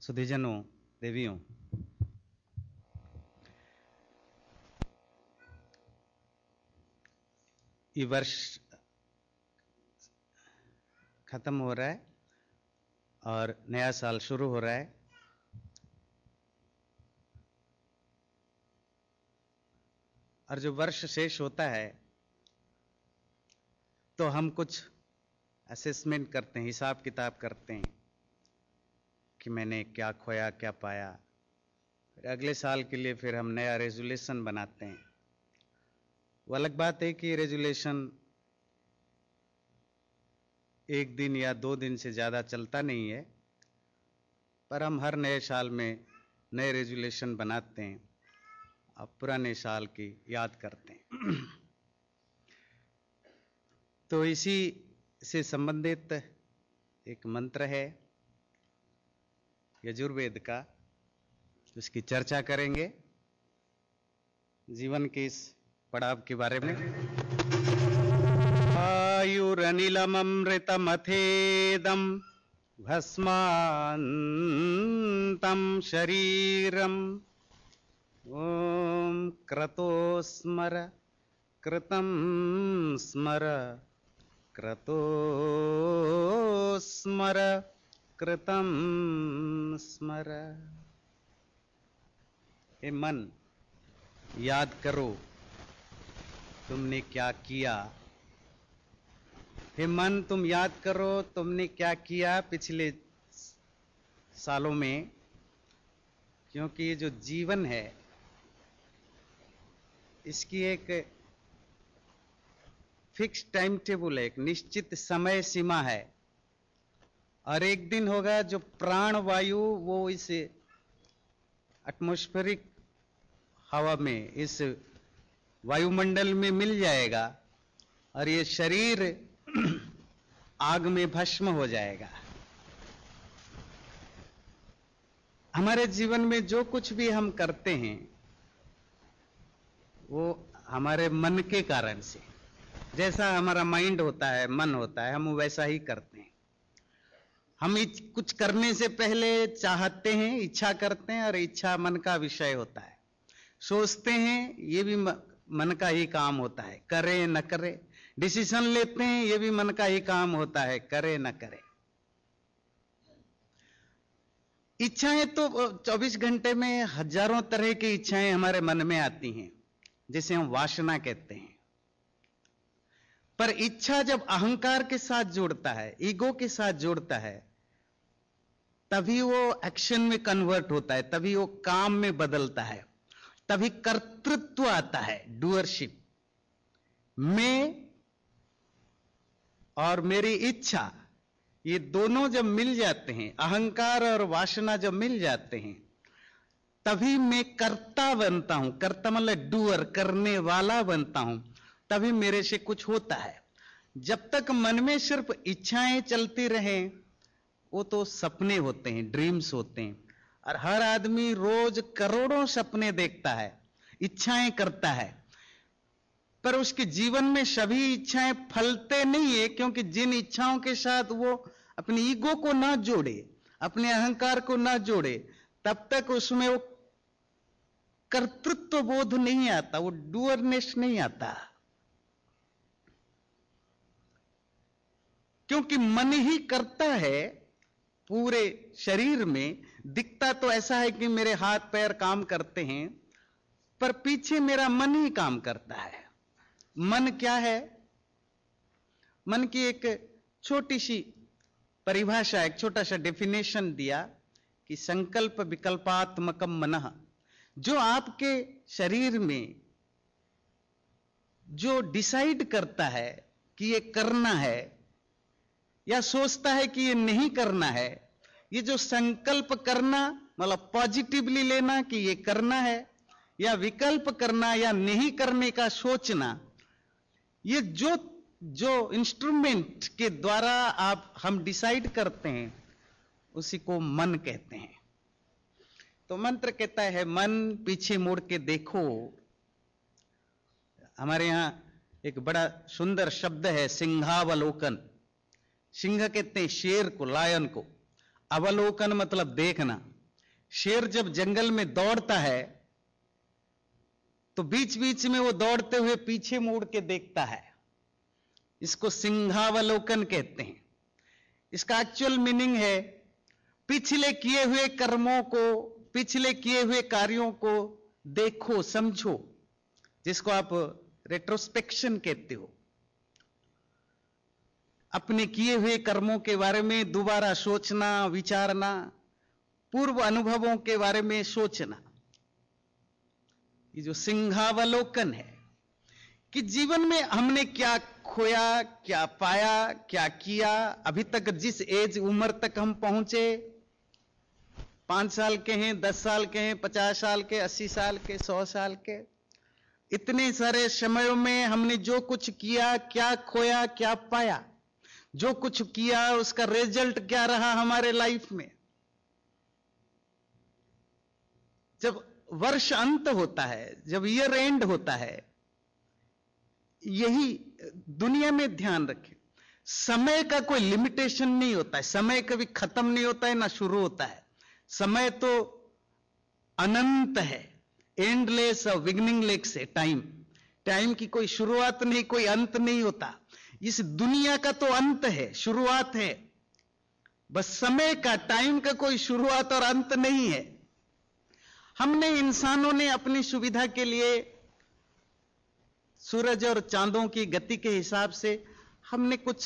सुधीजनों, देवियों, ये वर्ष खत्म हो रहा है और नया साल शुरू हो रहा है। और जो वर्ष शेष होता है तो हम कुछ असेसमेंट करते हैं, हिसाब किताब करते हैं कि मैंने क्या खोया, क्या पाया। फिर अगले साल के लिए फिर हम नया रेजोल्यूशन बनाते हैं। वो अलग बात है कि रेजोल्यूशन एक दिन या 2 दिन से ज़्यादा चलता नहीं है, पर हम हर नए साल में नए रेजोल्यूशन बनाते हैं और पुराने साल की याद करते हैं। तो इसी से संबंधित एक मंत्र है यजुर्वेद का, उसकी चर्चा करेंगे जीवन के इस पड़ाव के बारे में। आयुरनिलममृतमथेदं भस्मान्तं शरीरम् ॐ क्रतो स्मर कृतं स्मर क्रतो स्मर कृतं स्मर। हे मन, याद करो तुमने क्या किया। हे मन, तुम याद करो तुमने क्या किया पिछले सालों में, क्योंकि ये जो जीवन है इसकी एक फिक्स टाइम टेबल है, एक निश्चित समय सीमा है। और एक दिन होगा जो प्राण वायु वो इस एटमॉस्फेरिक हवा में, इस वायुमंडल में मिल जाएगा और ये शरीर आग में भस्म हो जाएगा। हमारे जीवन में जो कुछ भी हम करते हैं वो हमारे मन के कारण से, जैसा हमारा माइंड होता है, मन होता है, हम वैसा ही करते हैं। हम कुछ करने से पहले चाहते हैं, इच्छा करते हैं, और इच्छा मन का विषय होता है। सोचते हैं, ये भी मन का ही काम होता है, करे न करे। डिसीजन लेते हैं, ये भी मन का ही काम होता है, करे न करे। इच्छाएं तो 24 घंटे में हजारों तरह की इच्छाएं हमारे मन में आती हैं, जिसे हम वासना कहते हैं। पर इच्छा जब अहंकार के साथ जुड़ता है, ईगो के साथ जुड़ता है, तभी वो एक्शन में कन्वर्ट होता है, तभी वो काम में बदलता है, तभी कर्तृत्व आता है, डूअरशिप। मैं और मेरी इच्छा, ये दोनों जब मिल जाते हैं, अहंकार और वासना जब मिल जाते हैं, तभी मैं कर्ता बनता हूं। कर्ता मतलब डूअर, करने वाला बनता हूं, तभी मेरे से कुछ होता है। जब तक मन में सिर्फ इच्छाएं चलती रहें, वो तो सपने होते हैं, ड्रीम्स होते हैं। और हर आदमी रोज करोड़ों सपने देखता है, इच्छाएं करता है, पर उसके जीवन में सभी इच्छाएं फलते नहीं है, क्योंकि जिन इच्छाओं के साथ वो अपनी ईगो को ना जोड़े, अपने अहंकार को ना जोड़े, तब तक उसमें वो कर्तृत्व बोध नहीं आता, वो डूअरनेस नहीं आता। क्योंकि मन ही करता है पूरे शरीर में। दिखता तो ऐसा है कि मेरे हाथ पैर काम करते हैं, पर पीछे मेरा मन ही काम करता है। मन क्या है? मन की एक छोटी सी परिभाषा, एक छोटा सा डेफिनेशन दिया कि संकल्प विकल्पात्मकम मनः। जो आपके शरीर में जो डिसाइड करता है कि ये करना है, या सोचता है कि ये नहीं करना है, ये जो संकल्प करना मतलब पॉजिटिवली लेना कि ये करना है, या विकल्प करना या नहीं करने का सोचना, ये जो इंस्ट्रूमेंट के द्वारा हम डिसाइड करते हैं, उसी को मन कहते हैं। तो मंत्र कहता है, मन पीछे मुड़ के देखो। हमारे यहां एक बड़ा सुंदर शब्द है सिंहावलोकन। सिंह कहते हैं शेर को, लायन को। अवलोकन मतलब देखना। शेर जब जंगल में दौड़ता है तो बीच बीच में वो दौड़ते हुए पीछे मुड़ के देखता है। इसको सिंहावलोकन कहते हैं। इसका एक्चुअल मीनिंग है पिछले किए हुए कर्मों को, पिछले किए हुए कार्यों को देखो, समझो, जिसको आप रेट्रोस्पेक्शन कहते हो। अपने किए हुए कर्मों के बारे में दोबारा सोचना, विचारना, पूर्व अनुभवों के बारे में सोचना। ये जो सिंहावलोकन है कि जीवन में हमने क्या खोया, क्या पाया, क्या किया, अभी तक जिस एज उम्र तक हम पहुंचे, 5 साल के हैं, 10 साल के हैं, 50 साल के, 80 साल के, 100 साल के, इतने सारे समयों में हमने जो कुछ किया, क्या खोया, क्या पाया, जो कुछ किया उसका रिजल्ट क्या रहा हमारे लाइफ में। जब वर्ष अंत होता है, जब ईयर एंड होता है, यही दुनिया में ध्यान रखें, समय का कोई लिमिटेशन नहीं होता है। समय कभी खत्म नहीं होता है ना शुरू होता है। समय तो अनंत है, एंडलेस और बिगिनिंगलेस है। टाइम की कोई शुरुआत नहीं, कोई अंत नहीं होता। इस दुनिया का तो अंत है, शुरुआत है। बस समय का, टाइम का कोई शुरुआत और अंत नहीं है। हमने, इंसानों ने अपनी सुविधा के लिए सूरज और चांदों की गति के हिसाब से हमने कुछ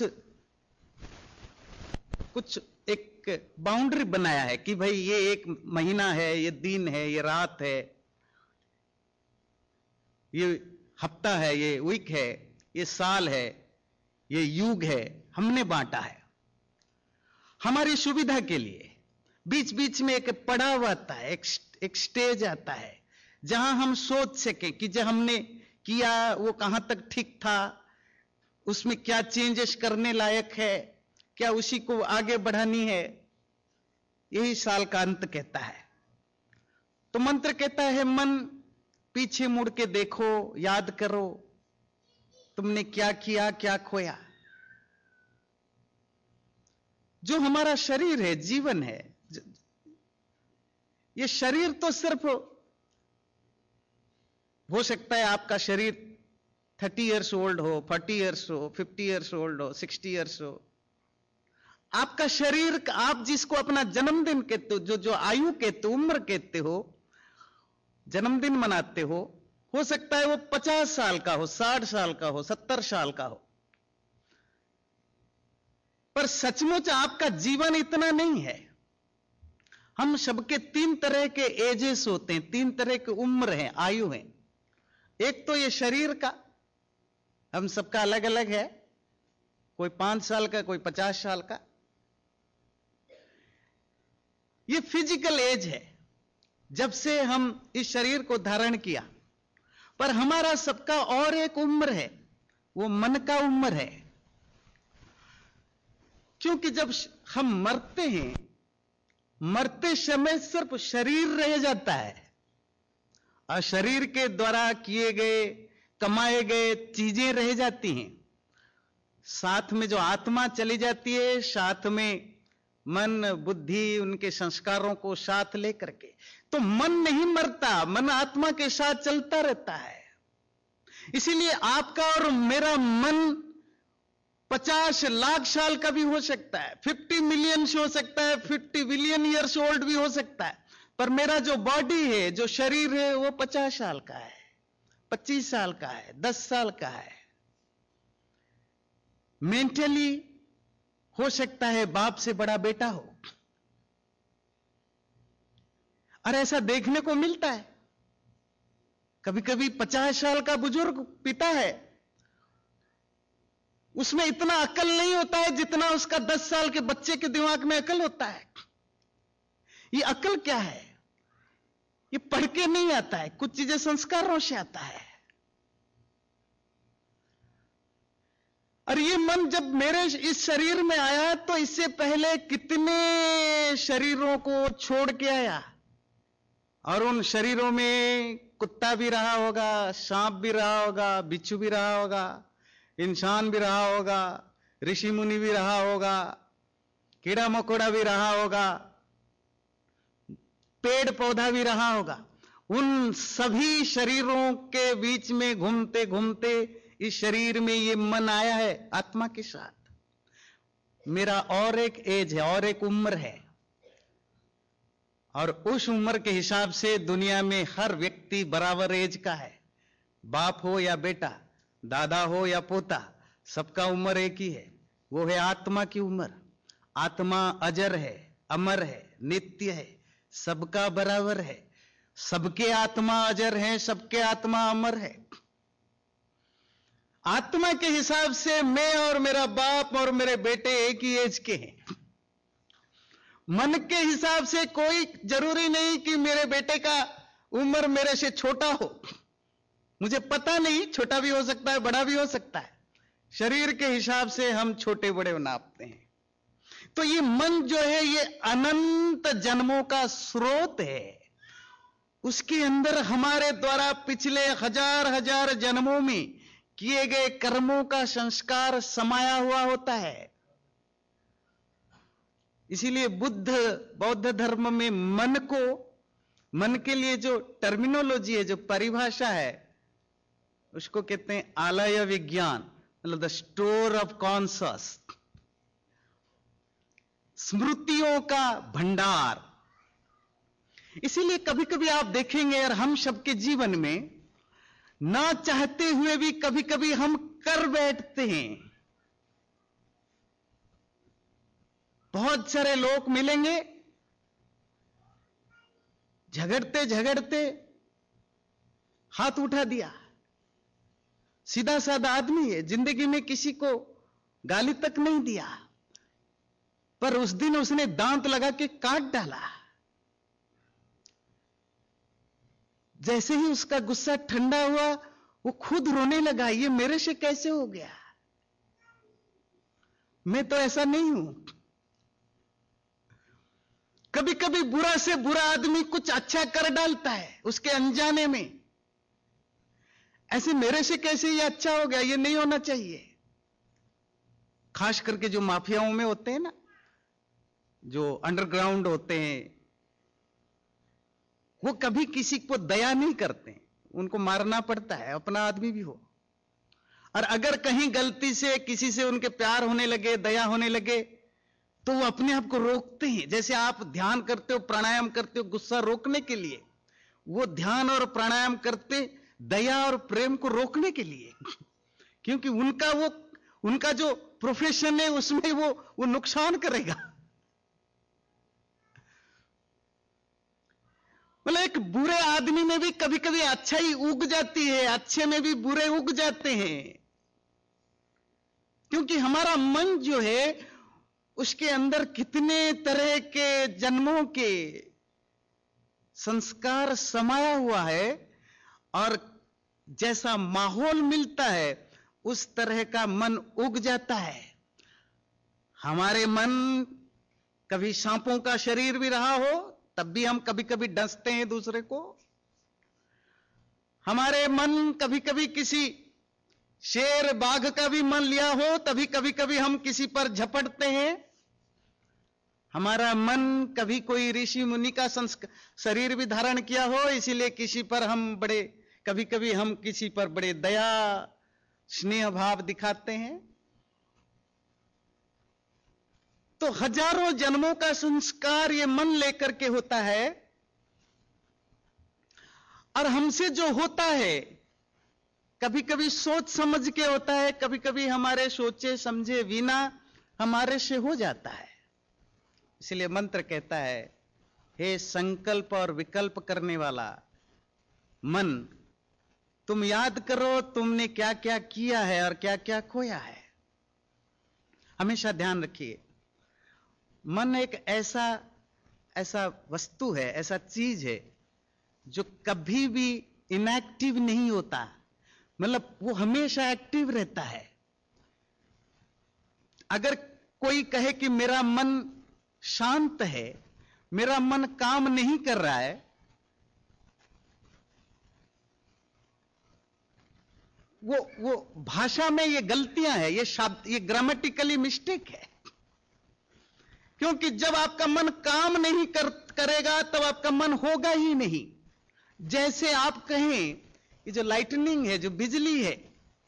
एक बाउंड्री बनाया है कि भाई ये एक महीना है, ये दिन है, ये रात है, ये हफ्ता है, ये वीक है, ये साल है, ये युग है। हमने बांटा है हमारी सुविधा के लिए। बीच बीच में एक पड़ाव आता है, एक स्टेज आता है जहां हम सोच सके कि जो हमने किया वो कहां तक ठीक था, उसमें क्या चेंजेस करने लायक है, क्या उसी को आगे बढ़ानी है। यही साल का अंत कहता है। तो मंत्र कहता है मन पीछे मुड़ के देखो, याद करो तुमने क्या किया, क्या खोया। जो हमारा शरीर है, जीवन है, ये शरीर तो सिर्फ हो सकता है आपका शरीर 30 इयर्स ओल्ड हो, 40 इयर्स हो, 50 इयर्स ओल्ड हो, 60 इयर्स हो। आपका शरीर, आप जिसको अपना जन्मदिन कहते हो, जो आयु कहते हो, उम्र कहते हो, जन्मदिन मनाते हो सकता है वो 50 साल का हो, 60 साल का हो, 70 साल का हो। पर सचमुच आपका जीवन इतना नहीं है। हम सबके 3 तरह के एजेस होते हैं, 3 तरह की उम्र है, आयु है। एक तो ये शरीर का, हम सबका अलग अलग है, कोई 5 साल का, कोई 50 साल का। ये फिजिकल एज है, जब से हम इस शरीर को धारण किया। पर हमारा सबका और एक उम्र है, वो मन का उम्र है। क्योंकि जब हम मरते हैं, मरते समय सिर्फ शरीर रह जाता है और शरीर के द्वारा किए गए, कमाए गए चीजें रह जाती हैं। साथ में जो आत्मा चली जाती है, साथ में मन, बुद्धि, उनके संस्कारों को साथ लेकर के। तो मन नहीं मरता, मन आत्मा के साथ चलता रहता है। इसीलिए आपका और मेरा मन 50 लाख साल का भी हो सकता है, 50 मिलियन हो सकता है, 50 बिलियन ईयर्स ओल्ड भी हो सकता है। पर मेरा जो बॉडी है, जो शरीर है, वो 50 साल का है, 25 साल का है, 10 साल का है। मेंटली हो सकता है बाप से बड़ा बेटा हो, और ऐसा देखने को मिलता है। कभी कभी 50 साल का बुजुर्ग पिता है, उसमें इतना अकल नहीं होता है जितना उसका 10 साल के बच्चे के दिमाग में अकल होता है। ये अकल क्या है? ये पढ़ के नहीं आता है, कुछ चीजें संस्कारों से आता है। और ये मन जब मेरे इस शरीर में आया तो इससे पहले कितने शरीरों को छोड़ के आया, और उन शरीरों में कुत्ता भी रहा होगा, सांप भी रहा होगा, बिच्छू भी रहा होगा, इंसान भी रहा होगा, ऋषि मुनि भी रहा होगा, कीड़ा मकोड़ा भी रहा होगा, पेड़ पौधा भी रहा होगा, उन सभी शरीरों के बीच में घूमते घूमते इस शरीर में ये मन आया है आत्मा के साथ। मेरा और एक एज है, और एक उम्र है, और उस उम्र के हिसाब से दुनिया में हर व्यक्ति बराबर एज का है। बाप हो या बेटा, दादा हो या पोता, सबका उम्र एक ही है, वो है आत्मा की उम्र। आत्मा अजर है, अमर है, नित्य है, सबका बराबर है। सबके आत्मा अजर है, सबके आत्मा अमर है। आत्मा के हिसाब से मैं और मेरा बाप और मेरे बेटे एक ही एज के हैं। मन के हिसाब से कोई जरूरी नहीं कि मेरे बेटे का उम्र मेरे से छोटा हो, मुझे पता नहीं, छोटा भी हो सकता है, बड़ा भी हो सकता है। शरीर के हिसाब से हम छोटे बड़े नापते हैं। तो ये मन जो है ये अनंत जन्मों का स्रोत है। उसके अंदर हमारे द्वारा पिछले हजार हजार जन्मों में किए गए कर्मों का संस्कार समाया हुआ होता है। इसीलिए बौद्ध धर्म में मन के लिए जो टर्मिनोलॉजी है, जो परिभाषा है, उसको कहते हैं आलय विज्ञान, मतलब द स्टोर ऑफ कॉन्शस, स्मृतियों का भंडार। इसीलिए कभी कभी आप देखेंगे यार, हम सबके जीवन में ना चाहते हुए भी कभी कभी हम कर बैठते हैं। बहुत सारे लोग मिलेंगे, झगड़ते झगड़ते हाथ उठा दिया, सीधा साधा आदमी है, जिंदगी में किसी को गाली तक नहीं दिया, पर उस दिन उसने दांत लगा के काट डाला। जैसे ही उसका गुस्सा ठंडा हुआ, वो खुद रोने लगा, ये मेरे से कैसे हो गया, मैं तो ऐसा नहीं हूं। कभी कभी बुरा से बुरा आदमी कुछ अच्छा कर डालता है उसके अनजाने में, ऐसे मेरे से कैसे ये अच्छा हो गया, ये नहीं होना चाहिए। खास करके जो माफियाओं में होते हैं ना, जो अंडरग्राउंड होते हैं, वो कभी किसी को दया नहीं करते, उनको मारना पड़ता है, अपना आदमी भी हो। और अगर कहीं गलती से किसी से उनके प्यार होने लगे, दया होने लगे, तो वो अपने आप को रोकते हैं। जैसे आप ध्यान करते हो, प्राणायाम करते हो गुस्सा रोकने के लिए, वो ध्यान और प्राणायाम करते दया और प्रेम को रोकने के लिए, क्योंकि उनका जो प्रोफेशन है उसमें वो नुकसान करेगा। मतलब एक बुरे आदमी में भी कभी कभी अच्छाई उग जाती है, अच्छे में भी बुरे उग जाते हैं, क्योंकि हमारा मन जो है उसके अंदर कितने तरह के जन्मों के संस्कार समाया हुआ है, और जैसा माहौल मिलता है उस तरह का मन उग जाता है। हमारे मन कभी सांपों का शरीर भी रहा हो, तब भी हम कभी कभी डसते हैं दूसरे को। हमारे मन कभी कभी किसी शेर बाघ का भी मन लिया हो, तभी कभी कभी हम किसी पर झपटते हैं। हमारा मन कभी कोई ऋषि मुनि का शरीर भी धारण किया हो, इसीलिए किसी पर हम कभी कभी हम किसी पर बड़े दया स्नेह भाव दिखाते हैं। तो हजारों जन्मों का संस्कार ये मन लेकर के होता है, और हमसे जो होता है कभी कभी सोच समझ के होता है, कभी कभी हमारे सोचे समझे बिना हमारे से हो जाता है। इसलिए मंत्र कहता है, हे संकल्प और विकल्प करने वाला मन, तुम याद करो तुमने क्या क्या किया है और क्या क्या खोया है। हमेशा ध्यान रखिए, मन एक ऐसा वस्तु है, ऐसा चीज है जो कभी भी इनएक्टिव नहीं होता, मतलब वो हमेशा एक्टिव रहता है। अगर कोई कहे कि मेरा मन शांत है, मेरा मन काम नहीं कर रहा है, वो भाषा में ये गलतियां हैं, ये शब्द, ये ग्रामेटिकली मिस्टेक है। क्योंकि जब आपका मन काम नहीं करेगा तब आपका मन होगा ही नहीं। जैसे आप कहें ये जो लाइटनिंग है, जो बिजली है,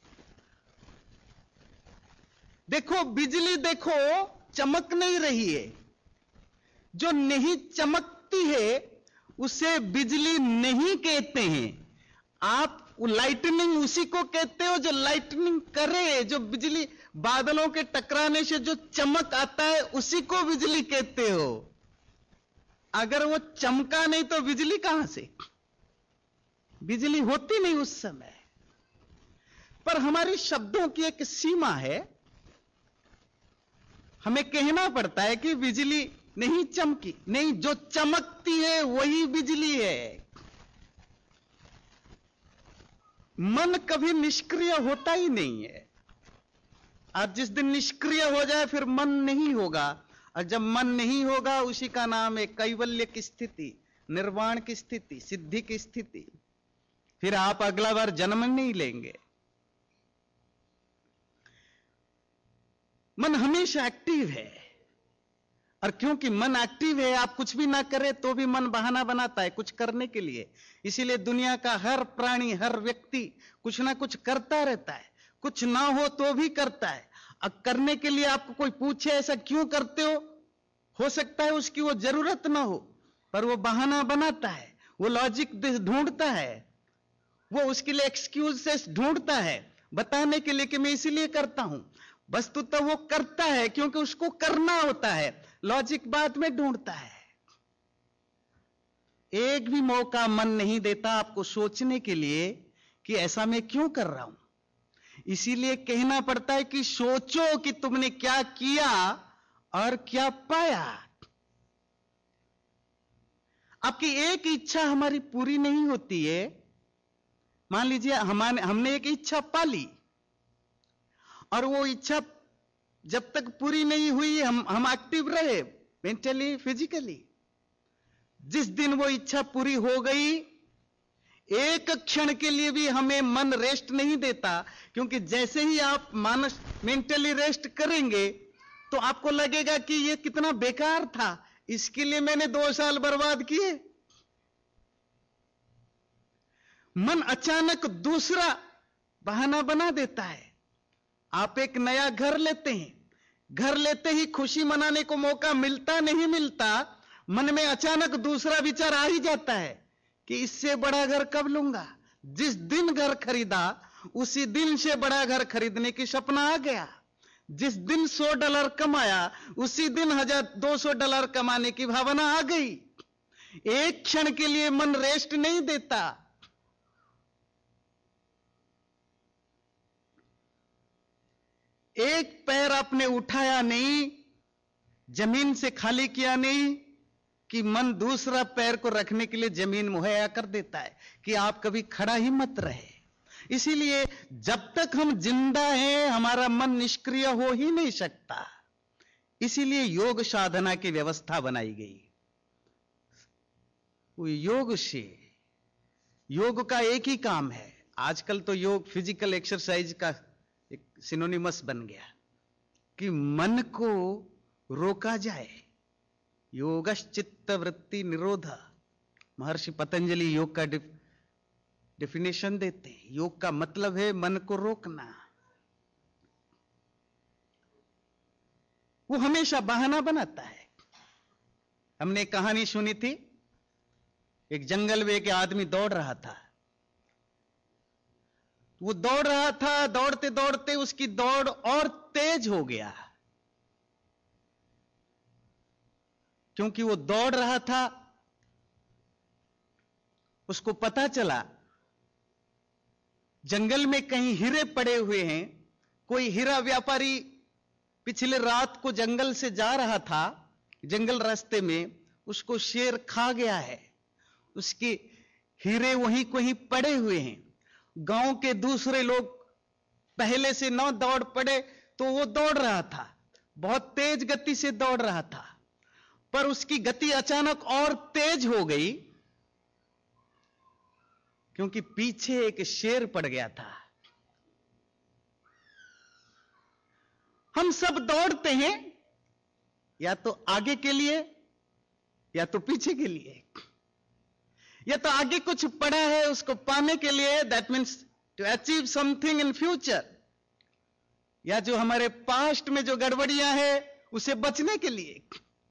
देखो बिजली देखो चमक नहीं रही है, जो नहीं चमकती है उसे बिजली नहीं कहते हैं। आप लाइटनिंग उसी को कहते हो जो लाइटनिंग करे, जो बिजली बादलों के टकराने से जो चमक आता है उसी को बिजली कहते हो। अगर वो चमका नहीं तो बिजली कहां से? बिजली होती नहीं उस समय। पर हमारी शब्दों की एक सीमा है, हमें कहना पड़ता है कि बिजली नहीं चमकी, नहीं, जो चमकती है वही बिजली है। मन कभी निष्क्रिय होता ही नहीं है। आज जिस दिन निष्क्रिय हो जाए फिर मन नहीं होगा, और जब मन नहीं होगा उसी का नाम है कैवल्य की स्थिति, निर्वाण की स्थिति, सिद्धि की स्थिति। फिर आप अगला बार जन्म नहीं लेंगे। मन हमेशा एक्टिव है, और क्योंकि मन एक्टिव है, आप कुछ भी ना करें तो भी मन बहाना बनाता है कुछ करने के लिए। इसीलिए दुनिया का हर प्राणी, हर व्यक्ति कुछ ना कुछ करता रहता है, कुछ ना हो तो भी करता है। अब करने के लिए आपको कोई पूछे ऐसा क्यों करते हो सकता है उसकी वो जरूरत ना हो, पर वो बहाना बनाता है, वो लॉजिक ढूंढता है, वो उसके लिए एक्सक्यूजेस ढूंढता है बताने के लिए कि मैं इसीलिए करता हूं। वस्तुतः वो करता है क्योंकि उसको करना होता है, लॉजिक बाद में ढूंढता है। एक भी मौका मन नहीं देता आपको सोचने के लिए कि ऐसा मैं क्यों कर रहा हूं। इसीलिए कहना पड़ता है कि सोचो कि तुमने क्या किया और क्या पाया। आपकी एक इच्छा हमारी पूरी नहीं होती है। मान लीजिए हमने एक इच्छा पाली, और वो इच्छा जब तक पूरी नहीं हुई हम एक्टिव रहे मेंटली, फिजिकली। जिस दिन वो इच्छा पूरी हो गई, एक क्षण के लिए भी हमें मन रेस्ट नहीं देता, क्योंकि जैसे ही आप मानस मेंटली रेस्ट करेंगे तो आपको लगेगा कि ये कितना बेकार था, इसके लिए मैंने 2 साल बर्बाद किए। मन अचानक दूसरा बहाना बना देता है। आप एक नया घर लेते हैं, घर लेते ही खुशी मनाने को मौका मिलता नहीं मिलता, मन में अचानक दूसरा विचार आ ही जाता है कि इससे बड़ा घर कब लूंगा। जिस दिन घर खरीदा उसी दिन से बड़ा घर खरीदने की सपना आ गया। जिस दिन $100 कमाया उसी दिन $200 कमाने की भावना आ गई। एक क्षण के लिए मन रेस्ट नहीं देता। एक पैर आपने उठाया नहीं, जमीन से खाली किया नहीं, कि मन दूसरा पैर को रखने के लिए जमीन मुहैया कर देता है कि आप कभी खड़ा ही मत रहे। इसीलिए जब तक हम जिंदा हैं हमारा मन निष्क्रिय हो ही नहीं सकता। इसीलिए योग साधना की व्यवस्था बनाई गई। योग से, योग का एक ही काम है। आजकल तो योग फिजिकल एक्सरसाइज का एक सिनोनिमस बन गया कि मन को रोका जाए। योगश्चित्त वृत्ति निरोध, महर्षि पतंजलि योग का डेफिनेशन देते हैं। योग का मतलब है मन को रोकना। वो हमेशा बहाना बनाता है। हमने एक कहानी सुनी थी, एक जंगल में एक आदमी दौड़ रहा था। वो दौड़ रहा था, दौड़ते दौड़ते उसकी दौड़ और तेज हो गया। क्योंकि वो दौड़ रहा था, उसको पता चला जंगल में कहीं हीरे पड़े हुए हैं। कोई हीरा व्यापारी पिछले रात को जंगल से जा रहा था, जंगल रास्ते में उसको शेर खा गया है। उसके हीरे वहीं कहीं पड़े हुए हैं। गांव के दूसरे लोग पहले से न दौड़ पड़े तो वो दौड़ रहा था, बहुत तेज गति से दौड़ रहा था, पर उसकी गति अचानक और तेज हो गई क्योंकि पीछे एक शेर पड़ गया था। हम सब दौड़ते हैं या तो आगे के लिए या तो पीछे के लिए, या तो आगे कुछ पड़ा है उसको पाने के लिए, that means to achieve something in future, या जो हमारे पास्ट में जो गड़बड़ियां हैं उसे बचने के लिए।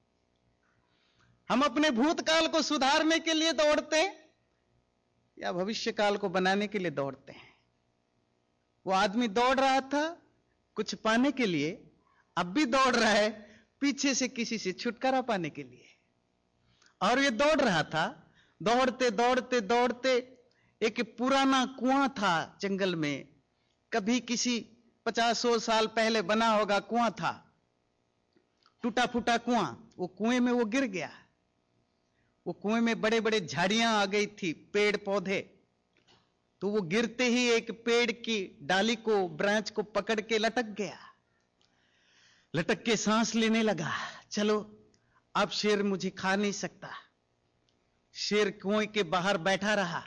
हम अपने भूतकाल को सुधारने के लिए दौड़ते हैं या भविष्य काल को बनाने के लिए दौड़ते हैं। वो आदमी दौड़ रहा था कुछ पाने के लिए, अब भी दौड़ रहा है पीछे से किसी से छुटकारा पाने के लिए। और ये दौड़ रहा था, दौड़ते दौड़ते दौड़ते एक पुराना कुआं था जंगल में, कभी किसी 50-100 साल पहले बना होगा कुआं था, टूटा फूटा कुआं। वो कुएं में वो गिर गया। वो कुएं में बड़े बड़े झाड़ियां आ गई थी, पेड़ पौधे। तो वो गिरते ही एक पेड़ की डाली को, ब्रांच को पकड़ के लटक गया। लटक के सांस लेने लगा, चलो अब शेर मुझे खा नहीं सकता। शेर कुएं के बाहर बैठा रहा।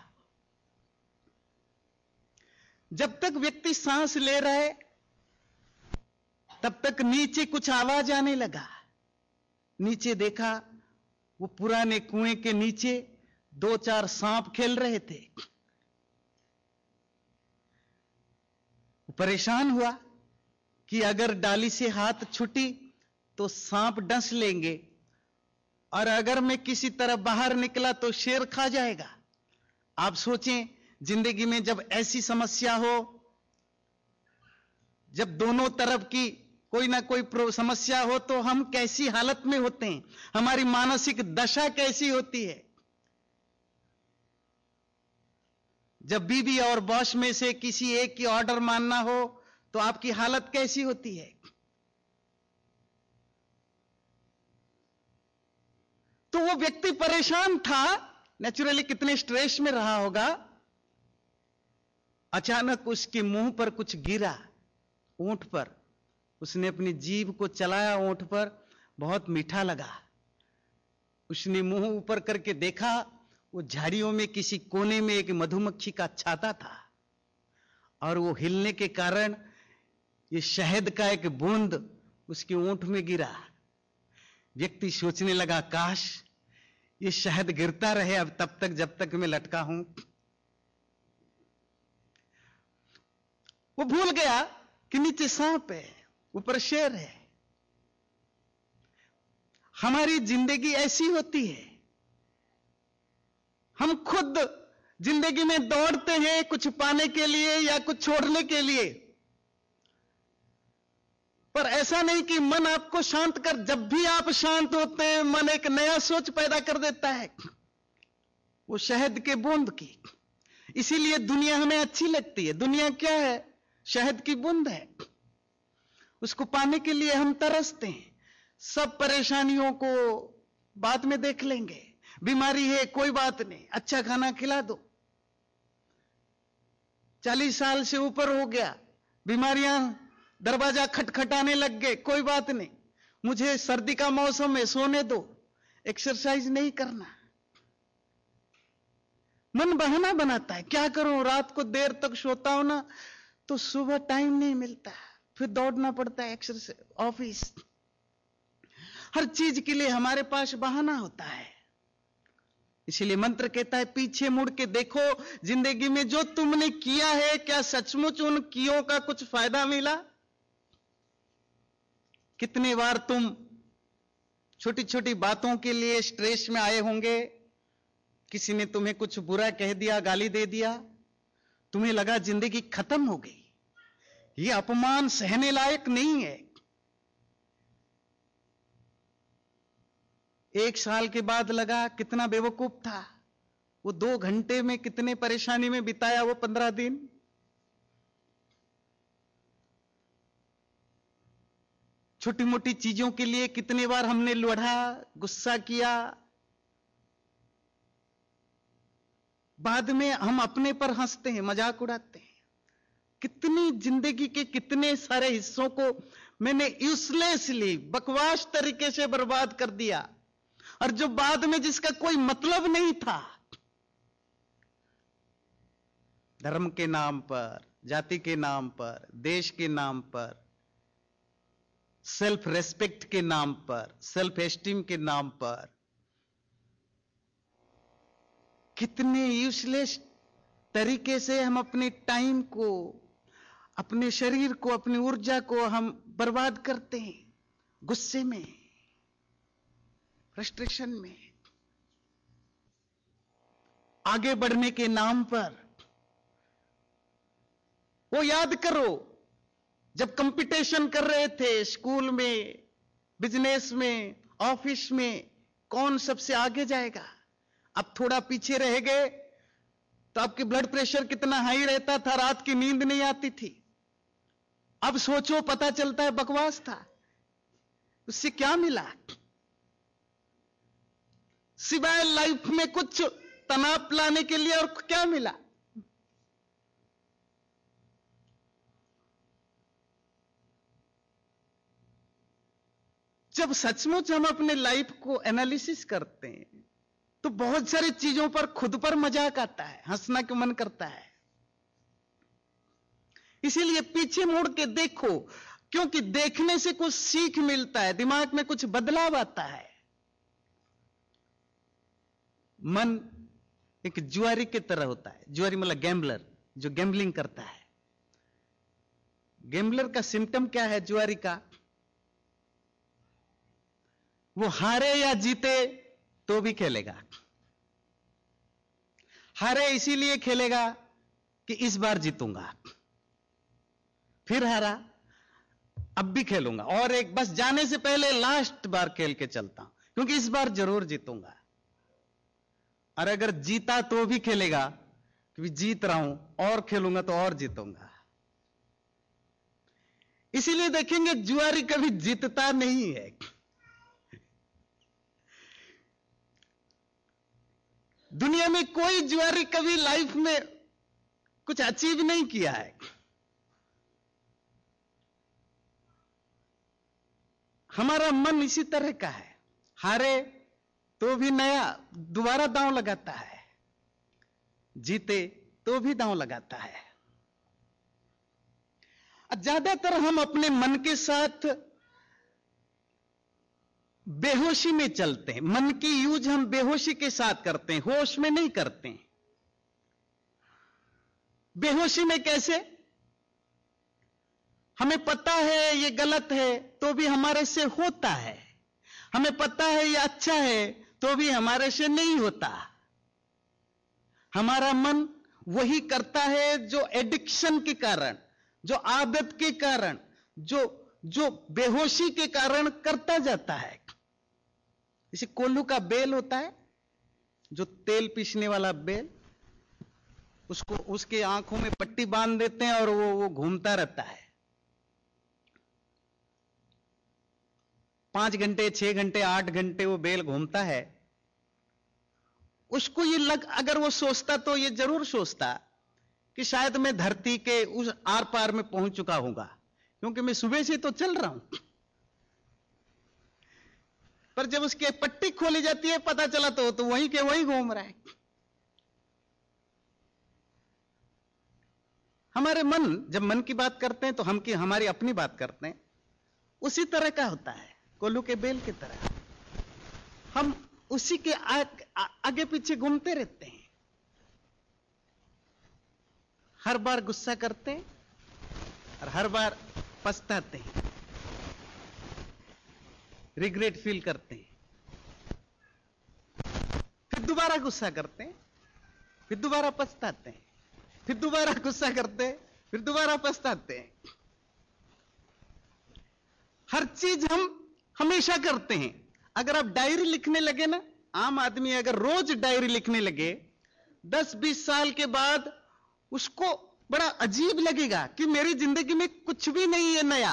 जब तक व्यक्ति सांस ले रहा है तब तक नीचे कुछ आवाज आने लगा। नीचे देखा, वो पुराने कुएं के नीचे 2-4 सांप खेल रहे थे। परेशान हुआ कि अगर डाली से हाथ छूटी तो सांप डस लेंगे, और अगर मैं किसी तरह बाहर निकला तो शेर खा जाएगा। आप सोचें, जिंदगी में जब ऐसी समस्या हो, जब दोनों तरफ की कोई ना कोई समस्या हो, तो हम कैसी हालत में होते हैं, हमारी मानसिक दशा कैसी होती है। जब बीवी और बॉस में से किसी एक की ऑर्डर मानना हो तो आपकी हालत कैसी होती है। तो वो व्यक्ति परेशान था, नेचुरली कितने स्ट्रेस में रहा होगा। अचानक उसके मुंह पर कुछ गिरा, ओंठ पर। उसने अपनी जीभ को चलाया ओंठ पर, बहुत मीठा लगा। उसने मुंह ऊपर करके देखा, वो झाड़ियों में किसी कोने में एक मधुमक्खी का छाता था, और वो हिलने के कारण ये शहद का एक बूंद उसके ओंठ में गिरा। व्यक्ति सोचने लगा, काश ये शहद गिरता रहे अब तब तक जब तक मैं लटका हूं। वो भूल गया कि नीचे सांप है, ऊपर शेर है। हमारी जिंदगी ऐसी होती है, हम खुद जिंदगी में दौड़ते हैं कुछ पाने के लिए या कुछ छोड़ने के लिए, पर ऐसा नहीं कि मन आपको शांत कर। जब भी आप शांत होते हैं, मन एक नया सोच पैदा कर देता है, वो शहद के बूंद की। इसीलिए दुनिया हमें अच्छी लगती है। दुनिया क्या है? शहद की बूंद है। उसको पाने के लिए हम तरसते हैं। सब परेशानियों को बाद में देख लेंगे, बीमारी है कोई बात नहीं, अच्छा खाना खिला दो। 40 साल से ऊपर हो गया, बीमारियां दरवाजा खटखटाने लग गए, कोई बात नहीं, मुझे सर्दी का मौसम है, सोने दो, एक्सरसाइज नहीं करना। मन बहाना बनाता है, क्या करूं, रात को देर तक सोता हूं ना तो सुबह टाइम नहीं मिलता, फिर दौड़ना पड़ता है, एक्सरसाइज, ऑफिस। हर चीज के लिए हमारे पास बहाना होता है। इसलिए मंत्र कहता है, पीछे मुड़ के देखो, जिंदगी में जो तुमने किया है, क्या सचमुच उन कियों का कुछ फायदा मिला? कितने बार तुम छोटी छोटी बातों के लिए स्ट्रेस में आए होंगे। किसी ने तुम्हें कुछ बुरा कह दिया, गाली दे दिया, तुम्हें लगा जिंदगी खत्म हो गई, ये अपमान सहने लायक नहीं है। 1 साल के बाद लगा कितना बेवकूफ था, वो 2 घंटे में कितने परेशानी में बिताया वो 15 दिन। छोटी मोटी चीजों के लिए कितने बार हमने लड़ा, गुस्सा किया। बाद में हम अपने पर हंसते हैं, मजाक उड़ाते हैं। कितनी जिंदगी के कितने सारे हिस्सों को मैंने यूजलेसली, बकवास तरीके से बर्बाद कर दिया, और जो बाद में जिसका कोई मतलब नहीं था। धर्म के नाम पर, जाति के नाम पर, देश के नाम पर, सेल्फ रेस्पेक्ट के नाम पर, सेल्फ एस्टीम के नाम पर, कितने यूजलेस तरीके से हम अपने टाइम को, अपने शरीर को, अपनी ऊर्जा को हम बर्बाद करते हैं, गुस्से में, फ्रस्ट्रेशन में, आगे बढ़ने के नाम पर। वो याद करो, जब कंपटीशन कर रहे थे स्कूल में, बिजनेस में, ऑफिस में, कौन सबसे आगे जाएगा। अब थोड़ा पीछे रह गए तो आपके ब्लड प्रेशर कितना हाई रहता था, रात की नींद नहीं आती थी। अब सोचो, पता चलता है बकवास था। उससे क्या मिला सिवाय लाइफ में कुछ तनाव लाने के लिए, और क्या मिला। जब सचमुच हम अपने लाइफ को एनालिसिस करते हैं तो बहुत सारी चीजों पर खुद पर मजाक आता है, हंसना क्यों मन करता है। इसीलिए पीछे मुड़ के देखो, क्योंकि देखने से कुछ सीख मिलता है, दिमाग में कुछ बदलाव आता है। मन एक जुआरी की तरह होता है। जुआरी मतलब गैम्बलर, जो गैम्बलिंग करता है। गैम्बलर का सिम्टम क्या है जुआरी का? वो हारे या जीते तो भी खेलेगा। हारे इसीलिए खेलेगा कि इस बार जीतूंगा, फिर हारा, अब भी खेलूंगा, और एक बस जाने से पहले लास्ट बार खेल के चलता हूं, क्योंकि इस बार जरूर जीतूंगा। और अगर जीता तो भी खेलेगा क्योंकि जीत रहा हूं, और खेलूंगा तो और जीतूंगा। इसीलिए देखेंगे जुआरी कभी जीतता नहीं है। दुनिया में कोई जुआरी कभी लाइफ में कुछ अचीव नहीं किया है। हमारा मन इसी तरह का है, हारे तो भी नया दोबारा दांव लगाता है, जीते तो भी दांव लगाता है। ज्यादातर हम अपने मन के साथ बेहोशी में चलते हैं। मन की यूज हम बेहोशी के साथ करते हैं, होश में नहीं करते हैं। बेहोशी में कैसे? हमें पता है ये गलत है तो भी हमारे से होता है, हमें पता है ये अच्छा है तो भी हमारे से नहीं होता। हमारा मन वही करता है जो एडिक्शन के कारण, जो आदत के कारण, जो बेहोशी के कारण करता जाता है। जैसे कोल्हू का बेल होता है, जो तेल पीसने वाला बेल, उसको उसके आंखों में पट्टी बांध देते हैं और वो घूमता रहता है 5 घंटे, 6 घंटे, 8 घंटे वो बेल घूमता है। उसको ये अगर वो सोचता तो ये जरूर सोचता कि शायद मैं धरती के उस आर पार में पहुंच चुका हूंगा, क्योंकि मैं सुबह से तो चल रहा हूं। पर जब उसकी पट्टी खोली जाती है, पता चला तो वहीं के वहीं घूम रहा है। हमारे मन, जब मन की बात करते हैं तो हमारी अपनी बात करते हैं, उसी तरह का होता है, कोल्हू के बेल की तरह। हम उसी के आगे पीछे घूमते रहते हैं। हर बार गुस्सा करते हैं और हर बार पछताते हैं, रिग्रेट फील करते हैं, फिर दोबारा गुस्सा करते हैं, फिर दोबारा पछताते हैं, फिर दोबारा गुस्सा करते हैं, फिर दोबारा पछताते हैं। हर चीज हम हमेशा करते हैं। अगर आप डायरी लिखने लगे ना, आम आदमी अगर रोज डायरी लिखने लगे, 10-20 साल के बाद उसको बड़ा अजीब लगेगा कि मेरी जिंदगी में कुछ भी नहीं है नया।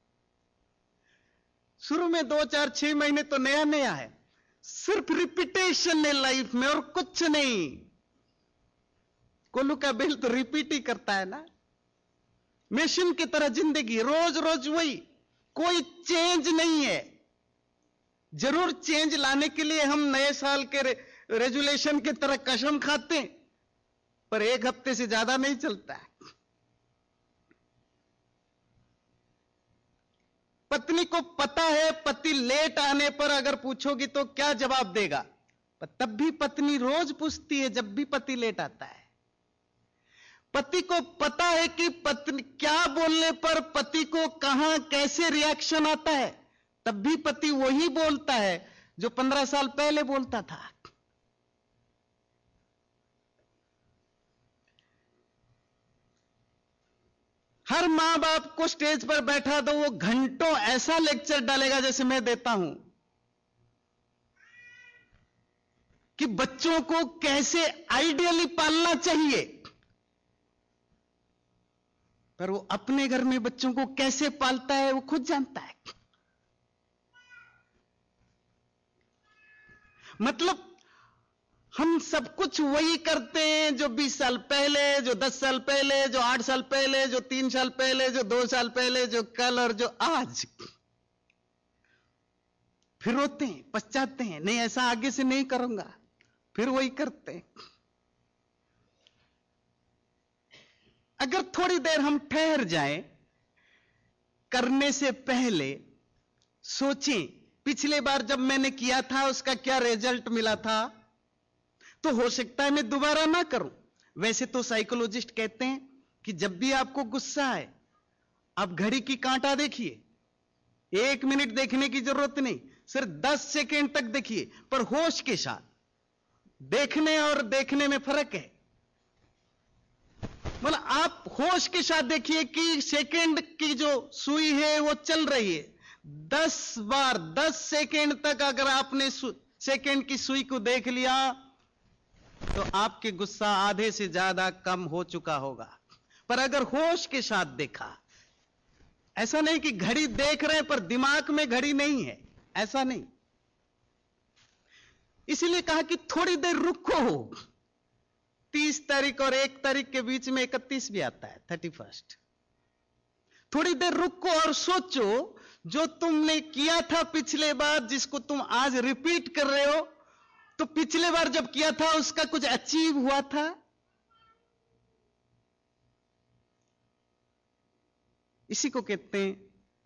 शुरू में 2, 4, 6 महीने तो नया नया है, सिर्फ रिपीटेशन है लाइफ में और कुछ नहीं। कोल्हू का बेल तो रिपीट ही करता है ना, मशीन की तरह जिंदगी, रोज रोज वही, कोई चेंज नहीं है। जरूर चेंज लाने के लिए हम नए साल के रेजुलेशन की तरह कसम खाते हैं, पर 1 हफ्ते से ज्यादा नहीं चलता है। पत्नी को पता है पति लेट आने पर अगर पूछोगी तो क्या जवाब देगा? पर तब भी पत्नी रोज पूछती है जब भी पति लेट आता है। पति को पता है कि पत्नी क्या बोलने पर पति को कहां कैसे रिएक्शन आता है, तब भी पति वही बोलता है जो 15 साल पहले बोलता था। हर मां बाप को स्टेज पर बैठा दो, वो घंटों ऐसा लेक्चर डालेगा जैसे मैं देता हूं कि बच्चों को कैसे आइडियली पालना चाहिए, पर वो अपने घर में बच्चों को कैसे पालता है वो खुद जानता है। मतलब हम सब कुछ वही करते हैं जो 20 साल पहले, जो 10 साल पहले, जो 8 साल पहले, जो 3 साल पहले, जो 2 साल पहले, जो कल और जो आज। फिर रोते हैं, पछताते हैं, नहीं ऐसा आगे से नहीं करूंगा, फिर वही करते हैं। अगर थोड़ी देर हम ठहर जाएं, करने से पहले सोचें पिछले बार जब मैंने किया था उसका क्या रिजल्ट मिला था, तो हो सकता है मैं दोबारा ना करूं। वैसे तो साइकोलॉजिस्ट कहते हैं कि जब भी आपको गुस्सा आए आप घड़ी की कांटा देखिए, 1 मिनट देखने की जरूरत नहीं, सिर्फ 10 सेकेंड तक देखिए, पर होश के साथ। देखने और देखने में फर्क है। मतलब आप होश के साथ देखिए कि सेकंड की जो सुई है वो चल रही है। 10 बार 10 सेकंड तक अगर आपने सेकंड की सुई को देख लिया तो आपके गुस्सा आधे से ज्यादा कम हो चुका होगा। पर अगर होश के साथ देखा, ऐसा नहीं कि घड़ी देख रहे हैं पर दिमाग में घड़ी नहीं है, ऐसा नहीं। इसलिए कहा कि थोड़ी देर रुको। 30 तारीख और 1 तारीख के बीच में 31 भी आता है, 31। थोड़ी देर रुको और सोचो जो तुमने किया था पिछले बार, जिसको तुम आज रिपीट कर रहे हो, तो पिछले बार जब किया था उसका कुछ अचीव हुआ था? इसी को कहते हैं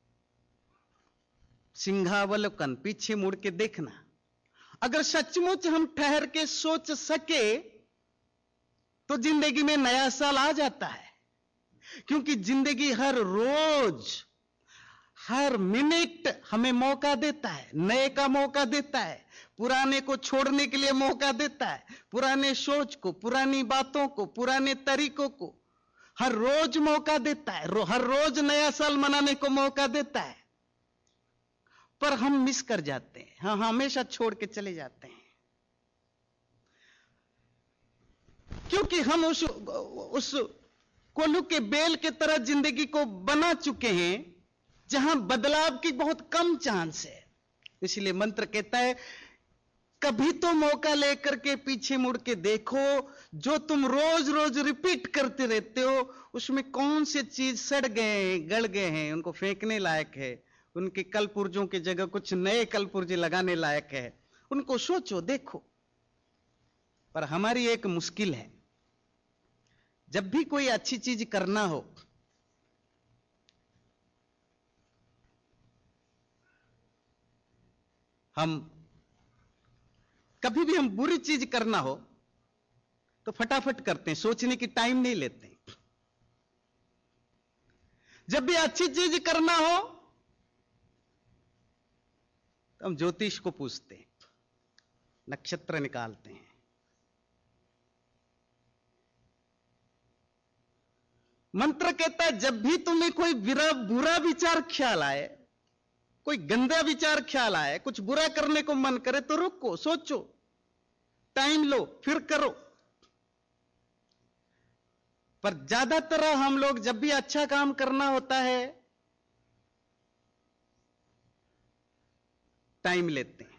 सिंहावलोकन, पीछे मुड़ के देखना। अगर सचमुच हम ठहर के सोच सके तो जिंदगी में नया साल आ जाता है, क्योंकि जिंदगी हर रोज हर मिनट हमें मौका देता है, नए का मौका देता है, पुराने को छोड़ने के लिए मौका देता है, पुराने सोच को, पुरानी बातों को, पुराने तरीकों को हर रोज मौका देता है, हर रोज नया साल मनाने को मौका देता है। पर हम मिस कर जाते हैं, हम हमेशा छोड़ के चले जाते हैं, क्योंकि हम उस कोल्हू के बेल के तरह जिंदगी को बना चुके हैं जहां बदलाव की बहुत कम चांस है। इसलिए मंत्र कहता है कभी तो मौका लेकर के पीछे मुड़ के देखो, जो तुम रोज रोज रिपीट करते रहते हो उसमें कौन से चीज सड़ गए हैं, गल गए हैं, उनको फेंकने लायक है, उनके कल पुर्जों की जगह कुछ नए कल पुर्जे लगाने लायक है, उनको सोचो, देखो। पर हमारी एक मुश्किल है, जब भी कोई अच्छी चीज करना हो कभी भी हम बुरी चीज करना हो तो फटाफट करते हैं, सोचने की टाइम नहीं लेते। जब भी अच्छी चीज करना हो तो हम ज्योतिष को पूछते हैं, नक्षत्र निकालते हैं। मंत्र कहता है जब भी तुम्हें कोई बुरा विचार ख्याल आए, कोई गंदा विचार ख्याल आए, कुछ बुरा करने को मन करे तो रुको, सोचो, टाइम लो, फिर करो। पर ज्यादातर हम लोग जब भी अच्छा काम करना होता है टाइम लेते हैं।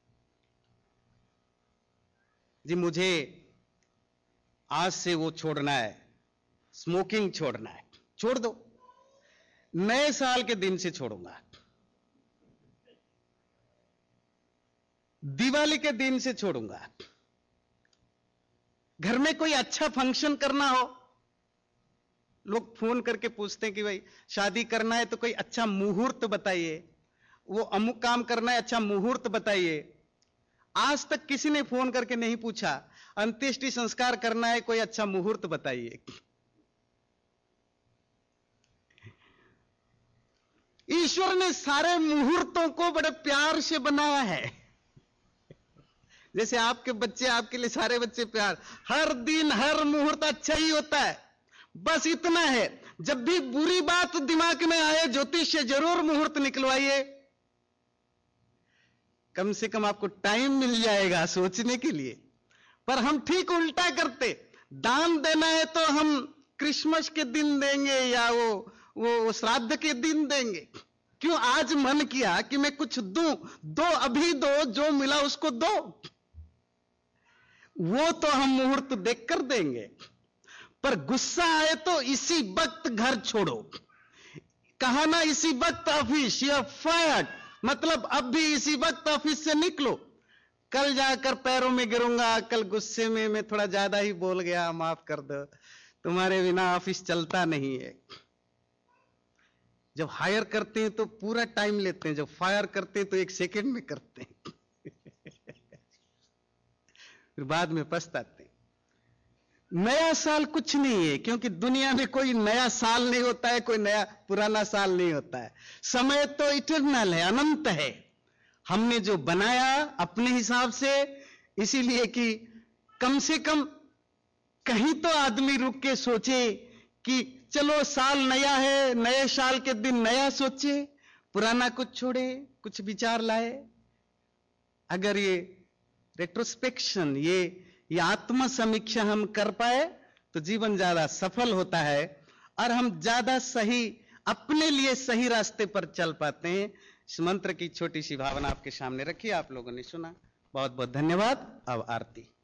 जी मुझे आज से वो छोड़ना है, स्मोकिंग छोड़ना है, छोड़ दो, नए साल के दिन से छोड़ूंगा, दिवाली के दिन से छोड़ूंगा। घर में कोई अच्छा फंक्शन करना हो, लोग फोन करके पूछते हैं कि भाई शादी करना है तो कोई अच्छा मुहूर्त बताइए, वो अमुक काम करना है अच्छा मुहूर्त बताइए। आज तक किसी ने फोन करके नहीं पूछा अंत्येष्टि संस्कार करना है, कोई अच्छा मुहूर्त बताइए। ईश्वर ने सारे मुहूर्तों को बड़े प्यार से बनाया है। जैसे आपके बच्चे, आपके लिए सारे बच्चे प्यार, हर दिन हर मुहूर्त अच्छा ही होता है। बस इतना है, जब भी बुरी बात दिमाग में आए ज्योतिष से जरूर मुहूर्त निकलवाइए, कम से कम आपको टाइम मिल जाएगा सोचने के लिए। पर हम ठीक उल्टा करते, दान देना है तो हम क्रिसमस के दिन देंगे या वो श्राद्ध के दिन देंगे। क्यों? आज मन किया कि मैं कुछ दूं, दो, अभी दो, जो मिला उसको दो। वो तो हम मुहूर्त देखकर देंगे। पर गुस्सा आए तो इसी वक्त घर छोड़ो। कहा ना इसी वक्त ऑफिस, या फायर्ड, मतलब अब भी इसी वक्त ऑफिस से निकलो। कल जाकर पैरों में गिरूंगा, कल गुस्से में मैं थोड़ा ज्यादा ही बोल गया, माफ कर दो, तुम्हारे बिना ऑफिस चलता नहीं है। जब हायर करते हैं तो पूरा टाइम लेते हैं, जब फायर करते हैं तो 1 सेकंड में करते हैं। फिर बाद में पछताते हैं। नया साल कुछ नहीं है, क्योंकि दुनिया में कोई नया साल नहीं होता है, कोई नया पुराना साल नहीं होता है। समय तो इटर्नल है, अनंत है। हमने जो बनाया अपने हिसाब से, इसीलिए कि कम से कम कहीं तो आदमी रुक के सोचे कि चलो साल नया है, नए साल के दिन नया सोचे, पुराना कुछ छोड़े, कुछ विचार लाए। अगर ये रेट्रोस्पेक्शन, ये आत्म समीक्षा हम कर पाए तो जीवन ज्यादा सफल होता है और हम ज्यादा सही, अपने लिए सही रास्ते पर चल पाते हैं। इस मंत्र की छोटी सी भावना आपके सामने रखी, आप लोगों ने सुना। बहुत बहुत धन्यवाद। अब आरती।